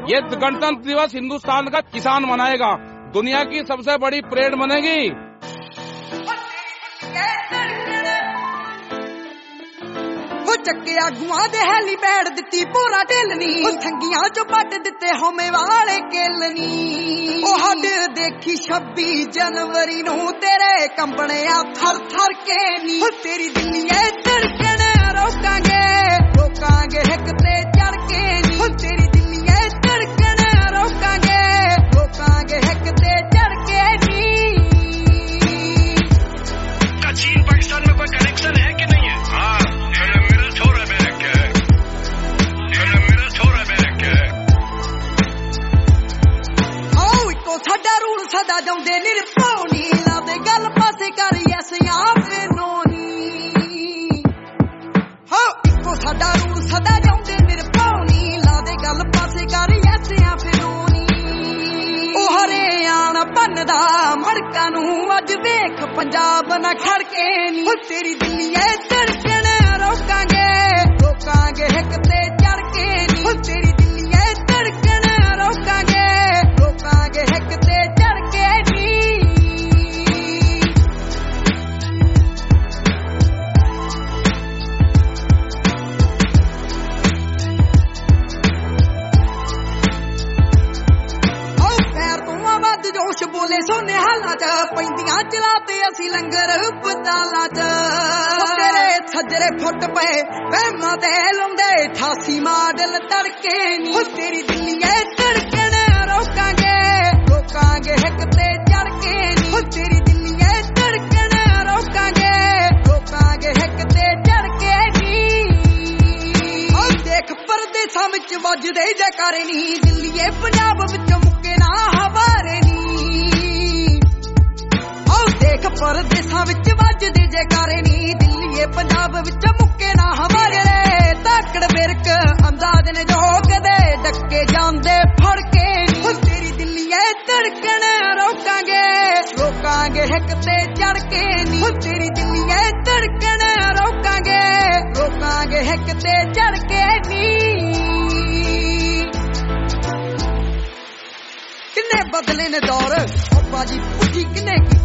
ये गणतंत्र दिवस हिंदुस्तान का किसान मनाएगा, दुनिया की सबसे बड़ी परेड बनेगी। ਚੱਕੇ ਆਗੂਆਂ ਦੇ ਹੈਲੀਪੈਡ ਦਿੱਤੀ ਪੂਰਾ ਢੇਲਣੀ, ਸੰਗੀਆਂ ਚੋਂ ਪੱਟ ਦਿੱਤੇ ਹਉਮੈ ਵਾਲੇ ਕੇਲਣੀ। ਉਹ ਹੱਡ ਦੇਖੀ 26 ਜਨਵਰੀ ਨੂੰ ਤੇਰੇ ਕੰਬਣਿਆ ਥਰ ਥਰ ਕੇ ਨੀ। ਤੇਰੀ ਦਿੱਲੀਏ ਧੜਕਣ ਰੋਕਾਂਗੇ ਰੋਕਾਂਗੇ ਹਿੱਕ ਤੇ ਚੜ ਕੇ ਨੀ। ਤੇਰੀ ਦਿੱਲੀਏ ਧੜਕਣ ਰੋਕਾਂਗੇ ਰੋਕਾਂਗੇ ਹਿੱਕ ਤੇ ਚੜ ਕੇ ਨੀ। चीन पाकिस्तान में कोई कनेक्शन है कि नहीं है? हाँ, मेरा छोरा बैरक है, मेरा छोरा बैरक है। आओ इको साडा रूल सदा जाउंदे निरपाउनी, लादे गल पासे कर यस या फिर नो नी। हाँ इको साडा रूल सदा जाउंदे निरपाउनी, लादे गल पासे कर यस या फिर नो नी। ओ हरियाणा बनदा मड़का नू अज वेख पंजाब ना खड़के नी। तेरी दिल्लीए धड़कन रोकांगे रोकांगे हिक ते चढ़ के नी। तेरी दिल्लीए धड़कन रोकांगे रोकांगे हिक ते चढ़ के नी। जोश बोले सोने हालां च पैंदियां चलाते असी लंगर पतालां च। तेरे सजरे फुट पे वहमां ते लुंदे 88 मॉडल तड़के नी। तेरी दिल्लीए धड़कन रोकांगे रोकांगे हिक ते चढ़ के नी। तेरी दिल्लीए धड़कन रोकांगे रोकांगे हिक ते चढ़ के नी। देख परदेसां विच वजदे जयकारे नी, दिल्लीए पंजाब विच मुक्के ना हवारे नी। देख परदेसां विच वजदे जयकारे नी, दिल्लीए पंजाब विच मुक्के ना हवारे रे। ताकड़ बिरक अंदाज ने जो कदे डके जांदे फड़ के नी। तेरी दिल्लीए धड़कन रोकांगे रोकांगे हिक ते चढ़ के नी। तेरी दिल्लीए धड़कन रोकांगे रोकांगे हिक ते चढ़ के नी। किन्ने बदले ने दौर बाजी पुठी किन्ने की